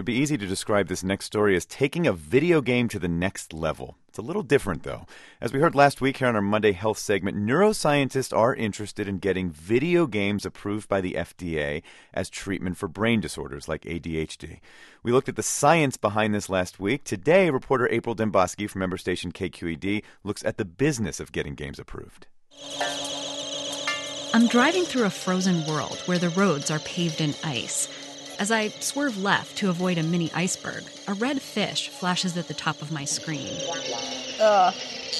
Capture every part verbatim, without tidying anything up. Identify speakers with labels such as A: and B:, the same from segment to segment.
A: would be easy to describe this next story as taking a video game to the next level. It's a little different, though. As we heard last week here on our Monday Health segment, neuroscientists are interested in getting video games approved by the F D A as treatment for brain disorders like A D H D. We looked at the science behind this last week. Today, reporter April Dembosky from member station K Q E D looks at the business of getting games approved.
B: I'm driving through a frozen world where the roads are paved in ice. As I swerve left to avoid a mini iceberg, a red fish flashes at the top of my screen.
C: Ugh.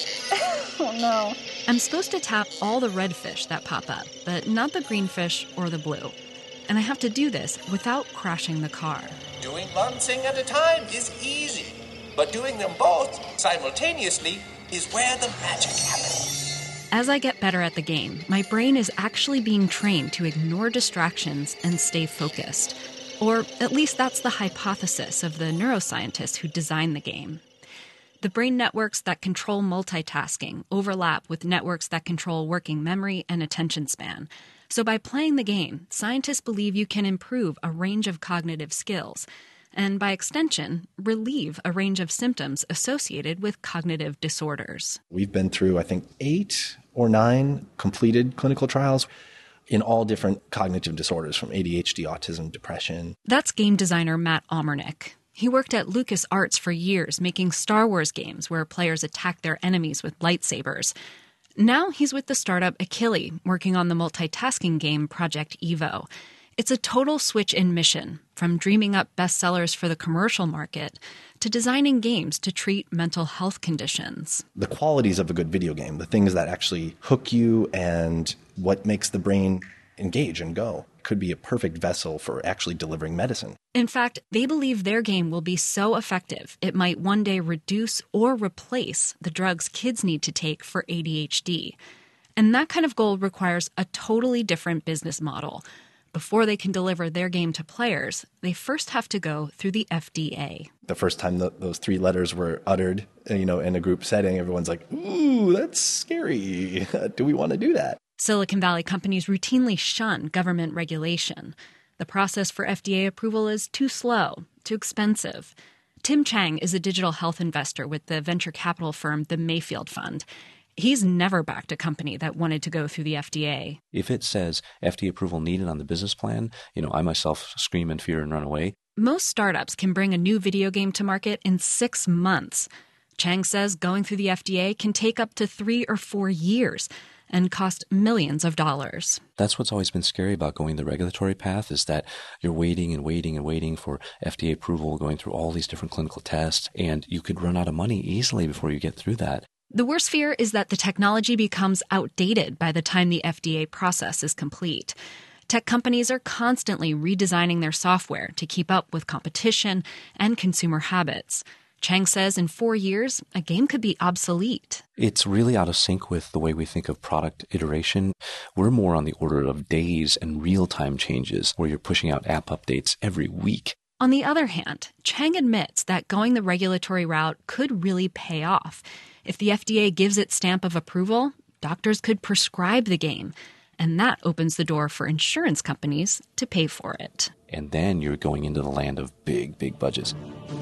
C: Oh, no.
B: I'm supposed to tap all the red fish that pop up, but not the green fish or the blue. And I have to do this without crashing the car.
D: Doing one thing at a time is easy, but doing them both simultaneously is where the magic happens.
B: As I get better at the game, my brain is actually being trained to ignore distractions and stay focused. Or at least that's the hypothesis of the neuroscientists who designed the game. The brain networks that control multitasking overlap with networks that control working memory and attention span. So by playing the game, scientists believe you can improve a range of cognitive skills, and by extension, relieve a range of symptoms associated with cognitive disorders.
E: We've been through, I think, eight or nine completed clinical trials in all different cognitive disorders, from A D H D, autism, depression.
B: That's game designer Matt Almernick. He worked at LucasArts for years, making Star Wars games where players attack their enemies with lightsabers. Now he's with the startup Akili, working on the multitasking game Project Evo. It's a total switch in mission, from dreaming up bestsellers for the commercial market to designing games to treat mental health conditions.
E: The qualities of a good video game, the things that actually hook you and what makes the brain engage and go, could be a perfect vessel for actually delivering medicine.
B: In fact, they believe their game will be so effective it might one day reduce or replace the drugs kids need to take for A D H D. And that kind of goal requires a totally different business model. Before they can deliver their game to players, they first have to go through the F D A.
E: The first time the, those three letters were uttered, you know, in a group setting, everyone's like, ooh, that's scary. Do we want to do that?
B: Silicon Valley companies routinely shun government regulation. The process for F D A approval is too slow, too expensive. Tim Chang is a digital health investor with the venture capital firm the Mayfield Fund. He's never backed a company that wanted to go through the F D A.
F: If it says F D A approval needed on the business plan, you know, I myself scream in fear and run away.
B: Most startups can bring a new video game to market in six months. Chang says going through the F D A can take up to three or four years and cost millions of dollars.
F: That's what's always been scary about going the regulatory path, is that you're waiting and waiting and waiting for F D A approval, going through all these different clinical tests, and you could run out of money easily before you get through that.
B: The worst fear is that the technology becomes outdated by the time the F D A process is complete. Tech companies are constantly redesigning their software to keep up with competition and consumer habits. Chang says in four years, a game could be obsolete.
F: It's really out of sync with the way we think of product iteration. We're more on the order of days and real-time changes, where you're pushing out app updates every week.
B: On the other hand, Chang admits that going the regulatory route could really pay off. If the F D A gives its stamp of approval, doctors could prescribe the game, and that opens the door for insurance companies to pay for it.
F: And then you're going into the land of big, big budgets.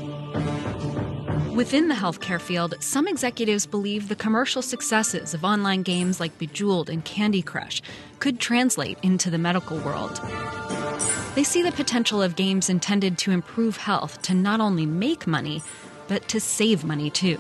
B: Within the healthcare field, some executives believe the commercial successes of online games like Bejeweled and Candy Crush could translate into the medical world. They see the potential of games intended to improve health to not only make money, but to save money too.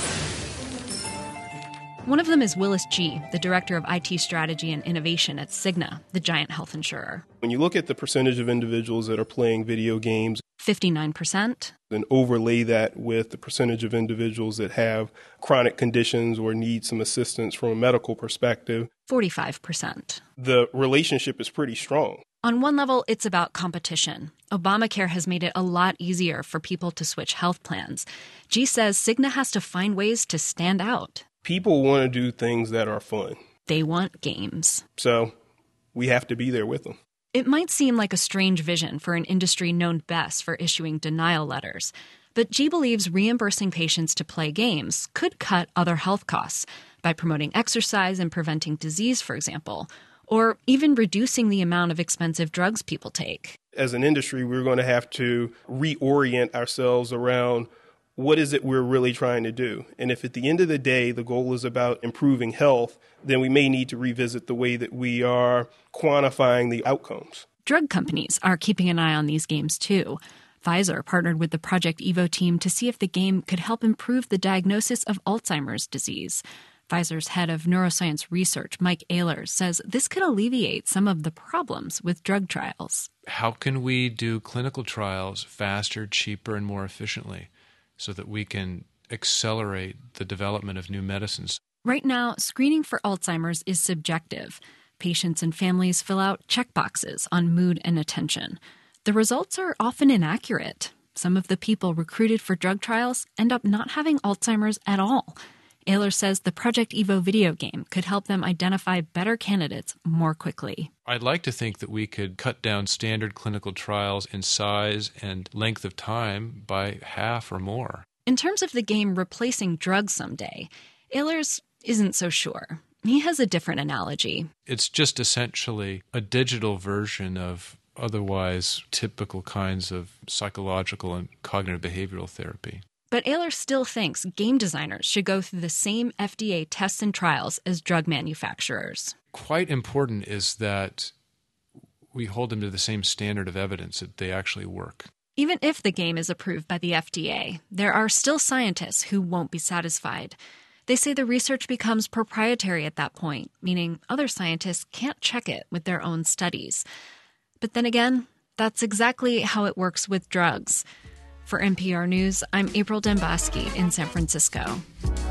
B: One of them is Willis G., the director of I T strategy and innovation at Cigna, the giant health insurer.
G: When you look at the percentage of individuals that are playing video games,
B: fifty-nine percent.
G: Then overlay that with the percentage of individuals that have chronic conditions or need some assistance from a medical perspective,
B: forty-five percent.
G: The relationship is pretty strong.
B: On one level, it's about competition. Obamacare has made it a lot easier for people to switch health plans. G says Cigna has to find ways to stand out.
G: People want to do things that are fun.
B: They want games.
G: So we have to be there with them.
B: It might seem like a strange vision for an industry known best for issuing denial letters, but G believes reimbursing patients to play games could cut other health costs by promoting exercise and preventing disease, for example, or even reducing the amount of expensive drugs people take.
G: As an industry, we're going to have to reorient ourselves around what is it we're really trying to do. And if at the end of the day, the goal is about improving health, then we may need to revisit the way that we are quantifying the outcomes.
B: Drug companies are keeping an eye on these games, too. Pfizer partnered with the Project Evo team to see if the game could help improve the diagnosis of Alzheimer's disease. Pfizer's head of neuroscience research, Mike Ehlers, says this could alleviate some of the problems with drug trials.
H: How can we do clinical trials faster, cheaper, and more efficiently so that we can accelerate the development of new medicines?
B: Right now, screening for Alzheimer's is subjective. Patients and families fill out checkboxes on mood and attention. The results are often inaccurate. Some of the people recruited for drug trials end up not having Alzheimer's at all. Ehlers says the Project Evo video game could help them identify better candidates more quickly.
H: I'd like to think that we could cut down standard clinical trials in size and length of time by half or more.
B: In terms of the game replacing drugs someday, Ehlers isn't so sure. He has a different analogy.
H: It's just essentially a digital version of otherwise typical kinds of psychological and cognitive behavioral therapy.
B: But Ehlers still thinks game designers should go through the same F D A tests and trials as drug manufacturers.
H: Quite important is that we hold them to the same standard of evidence that they actually work.
B: Even if the game is approved by the F D A, there are still scientists who won't be satisfied. They say the research becomes proprietary at that point, meaning other scientists can't check it with their own studies. But then again, that's exactly how it works with drugs. For N P R News, I'm April Dembosky in San Francisco.